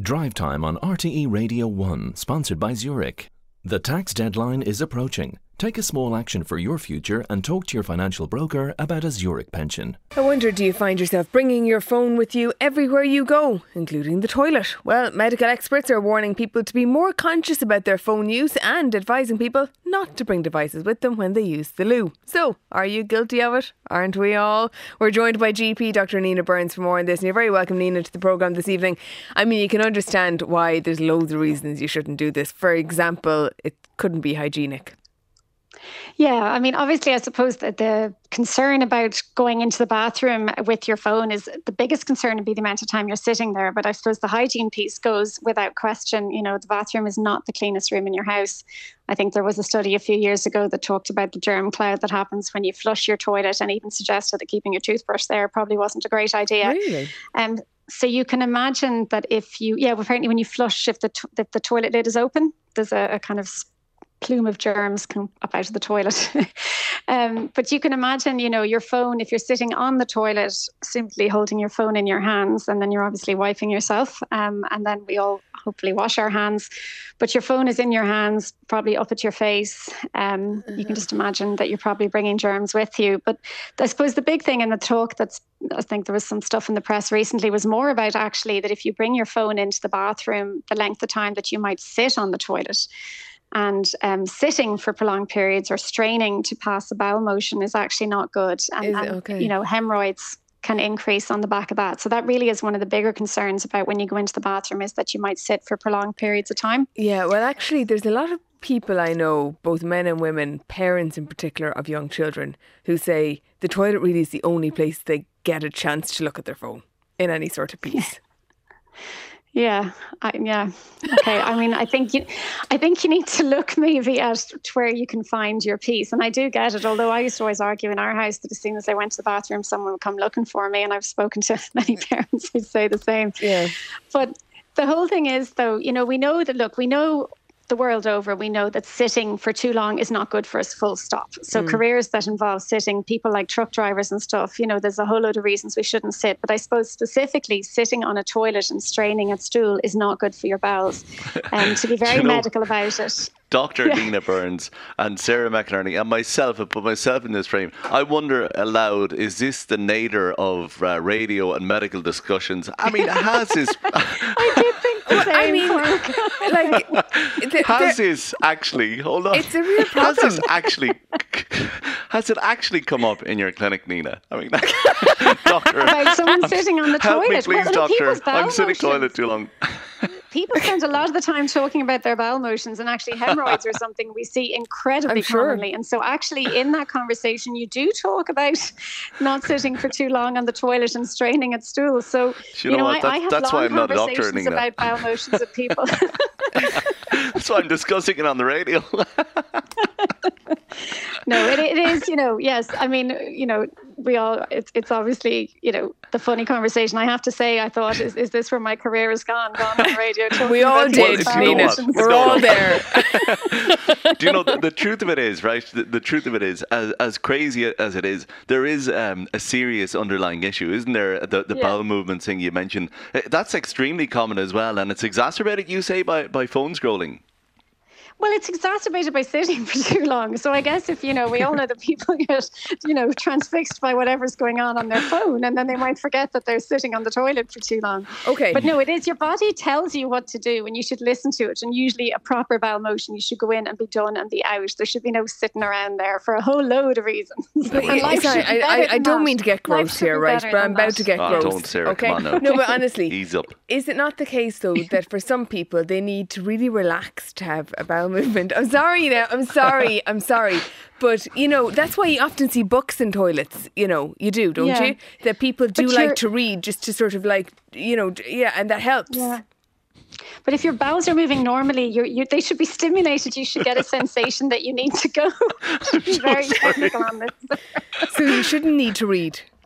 Drive Time on RTE Radio 1, sponsored by Zurich. The tax deadline is approaching. Take a small action for your future and talk to your financial broker about a Zurich pension. I wonder, do you find yourself bringing your phone with you everywhere you go, including the toilet? Well, medical experts are warning people to be more conscious about their phone use and advising people not to bring devices with them when they use the loo. So, are you guilty of it? Aren't we all? We're joined by GP Dr. Nina Burns for more on this, and you're very welcome, Nina, to the programme this evening. I mean, you can understand why there's loads of reasons you shouldn't do this. For example, it couldn't be hygienic. Yeah, I mean, obviously, I suppose that the concern about going into the bathroom with your phone is the biggest concern would be the amount of time you're sitting there. But I suppose the hygiene piece goes without question. You know, the bathroom is not the cleanest room in your house. I think there was a study a few years ago that talked about the germ cloud that happens when you flush your toilet, and even suggested that keeping your toothbrush there probably wasn't a great idea. Really? So you can imagine that apparently when you flush, if the toilet lid is open, there's a kind of plume of germs come up out of the toilet. But you can imagine, you know, your phone, if you're sitting on the toilet, simply holding your phone in your hands, and then you're obviously wiping yourself. And then we all hopefully wash our hands. But your phone is in your hands, probably up at your face. You can just imagine that you're probably bringing germs with you. But I suppose the big thing in the talk I think there was some stuff in the press recently, was more about actually that if you bring your phone into the bathroom, the length of time that you might sit on the toilet. And sitting for prolonged periods or straining to pass a bowel motion is actually not good. Okay? You know, hemorrhoids can increase on the back of that. So that really is one of the bigger concerns about when you go into the bathroom, is that you might sit for prolonged periods of time. Yeah, well, actually, there's a lot of people I know, both men and women, parents in particular of young children, who say the toilet really is the only place they get a chance to look at their phone in any sort of piece. Yeah. Okay. I mean, I think you need to look maybe at where you can find your peace. And I do get it. Although I used to always argue in our house that as soon as I went to the bathroom, someone would come looking for me. And I've spoken to many parents who'd say the same. Yeah. But the whole thing is, though, you know, we know the world over, we know that sitting for too long is not good for us, full stop. So careers that involve sitting, people like truck drivers and stuff, you know, there's a whole load of reasons we shouldn't sit. But I suppose specifically sitting on a toilet and straining at stool is not good for your bowels. And to be very medical about it. Dr. Nina Burns and Sarah McInerney and myself, I put myself in this frame. I wonder aloud, is this the nadir of radio and medical discussions? I mean, has this... I did think the same. I mean, has this actually... Hold on. It's a real problem. Has it actually come up in your clinic, Nina? I mean, doctor... About someone sitting on the help toilet. me, please, doctor. I'm sitting motions. toilet too long. People spend a lot of the time talking about their bowel motions, and actually hemorrhoids are something we see incredibly commonly. And so actually in that conversation, you do talk about not sitting for too long on the toilet and straining at stool. So, you know what? I have that's why long I'm not a doctor, conversations Nina. about bowel motions with people. That's why I'm discussing it on the radio. No, it is, you know, yes. I mean, you know, it's obviously, you know, the funny conversation. I have to say, I thought, is this where my career has gone on radio? We all did, Nina. We're all there. Do you know, the truth of it is, right? The truth of it is, as crazy as it is, there is a serious underlying issue, isn't there? The bowel movement thing you mentioned. That's extremely common as well. And it's exacerbated, you say, by phone scrolling. Well, it's exacerbated by sitting for too long. So I guess if, you know, we all know that people get, you know, transfixed by whatever's going on their phone, and then they might forget that they're sitting on the toilet for too long. Okay. But no, it is, your body tells you what to do and you should listen to it. And usually a proper bowel motion, you should go in and be done and be out. There should be no sitting around there for a whole load of reasons. I don't mean to get gross here, right? But I'm about to get gross. Don't, Sarah, okay? come on now. No, but honestly, ease up. Is it not the case, though, that for some people, they need to really relax to have a bowel movement? I'm sorry now. I'm sorry. But, you know, that's why you often see books in toilets. You know, you do, don't you? That people do like to read just to sort of like, you know, and that helps. Yeah. But if your bowels are moving normally, they should be stimulated. You should get a sensation that you need to go. Be very technical on this. So you shouldn't need to read.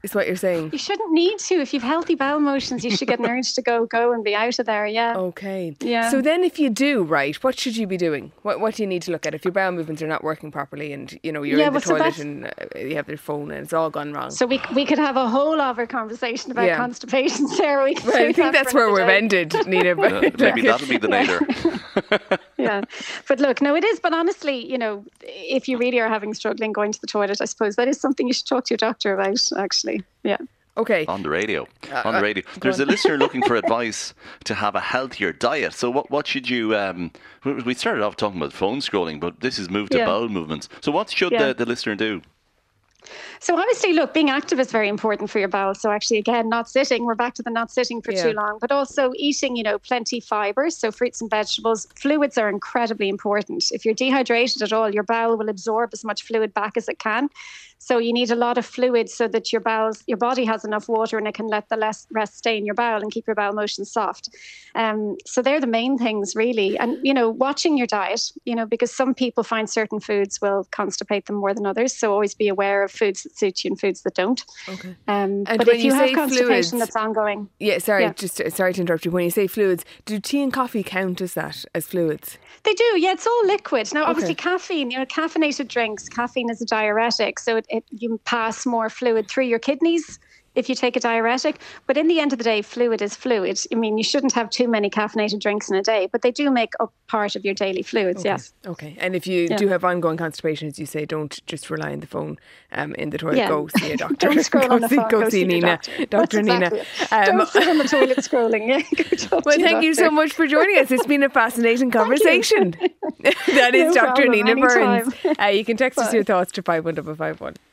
is what you're saying. You shouldn't need to. If you've healthy bowel motions, you should get an urge to go and be out of there. Yeah. Okay. Yeah. So then if you do, right, what should you be doing? What do you need to look at if your bowel movements are not working properly and, you're in the toilet and you have your phone and it's all gone wrong? So we could have a whole other conversation about constipation, Sarah. I think that's where we've ended, Nina. Maybe that'll be the nadir. Yeah. But look, no, it is. But honestly, if you really are struggling going to the toilet, I suppose that is something you should talk to your doctor about, actually. Yeah. Okay. On the radio. There's a listener looking for advice to have a healthier diet. So what should you... we started off talking about phone scrolling, but this has moved to bowel movements. So what should the listener do? So obviously, look, being active is very important for your bowels. So actually, again, not sitting. We're back to the not sitting for too long. But also eating, plenty fibres. So fruits and vegetables. Fluids are incredibly important. If you're dehydrated at all, your bowel will absorb as much fluid back as it can. So you need a lot of fluid so that your body has enough water and it can let the rest stay in your bowel and keep your bowel motion soft. So they're the main things, really. And, watching your diet, because some people find certain foods will constipate them more than others. So always be aware of foods that suit you and foods that don't. Okay. But if you have constipation fluids, that's ongoing. Yeah, just sorry to interrupt you. When you say fluids, do tea and coffee count as fluids? They do, yeah. It's all liquid. Now, obviously, caffeine, caffeinated drinks, caffeine is a diuretic. So you pass more fluid through your kidneys if you take a diuretic. But in the end of the day, fluid is fluid. I mean, you shouldn't have too many caffeinated drinks in a day, but they do make up part of your daily fluids, yes. Okay. And if you do have ongoing constipation, as you say, don't just rely on the phone in the toilet. Go see a doctor. Don't scroll on the phone. Go see Nina. Dr. Nina. Don't sit on the toilet scrolling. Yeah, well, thank you so much for joining us. It's been a fascinating conversation. That is Dr. Nina Burns. You can text us your thoughts to 51551.